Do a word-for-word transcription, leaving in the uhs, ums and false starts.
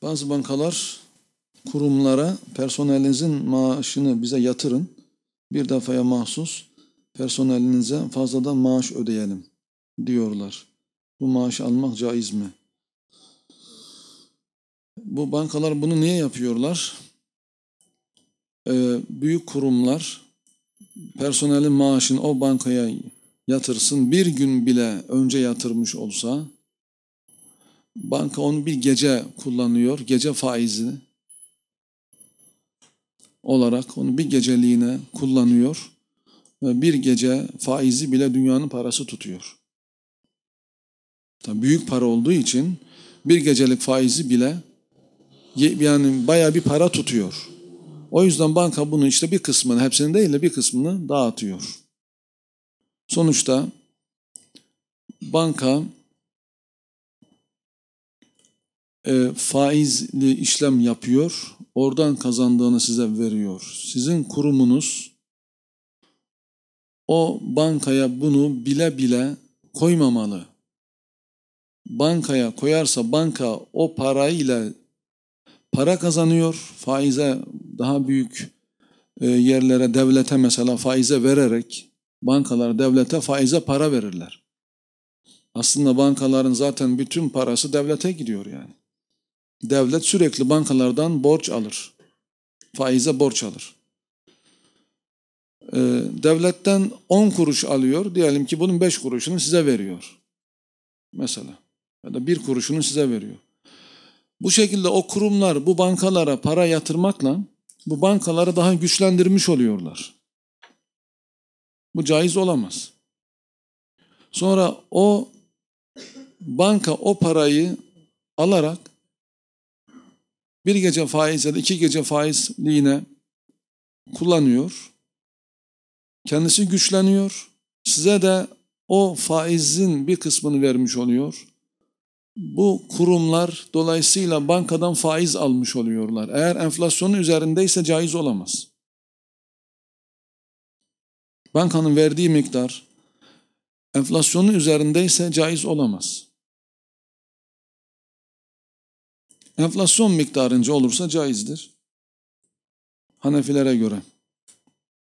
Bazı bankalar kurumlara personelinizin maaşını bize yatırın. Bir defaya mahsus personelinize fazladan maaş ödeyelim diyorlar. Bu maaşı almak caiz mi? Bu bankalar bunu niye yapıyorlar? Ee, büyük kurumlar personelin maaşını o bankaya yatırsın. Bir gün bile önce yatırmış olsa banka onu bir gece kullanıyor. Gece faizi olarak onu bir geceliğine kullanıyor. Bir gece faizi bile dünyanın parası tutuyor. Tabii büyük para olduğu için bir gecelik faizi bile yani bayağı bir para tutuyor. O yüzden banka bunu işte bir kısmını, hepsini değil de bir kısmını dağıtıyor. Sonuçta banka e, faizli işlem yapıyor, oradan kazandığını size veriyor. Sizin kurumunuz o bankaya bunu bile bile koymamalı. Bankaya koyarsa banka o parayla para kazanıyor, faize daha büyük e, yerlere, devlete mesela faize vererek bankalar devlete faize para verirler. Aslında bankaların zaten bütün parası devlete gidiyor yani. Devlet sürekli bankalardan borç alır. Faize borç alır. Ee, devletten on kuruş alıyor. Diyelim ki bunun beş kuruşunu size veriyor. Mesela. Ya da bir kuruşunu size veriyor. Bu şekilde o kurumlar bu bankalara para yatırmakla bu bankaları daha güçlendirmiş oluyorlar. Bu caiz olamaz. Sonra o banka o parayı alarak bir gece faiz ya da iki gece faizliğine kullanıyor. Kendisi güçleniyor. Size de o faizin bir kısmını vermiş oluyor. Bu kurumlar dolayısıyla bankadan faiz almış oluyorlar. Eğer enflasyonun üzerindeyse caiz olamaz. Bankanın verdiği miktar enflasyonun üzerindeyse caiz olamaz. Enflasyon miktarınca olursa caizdir. Hanefilere göre.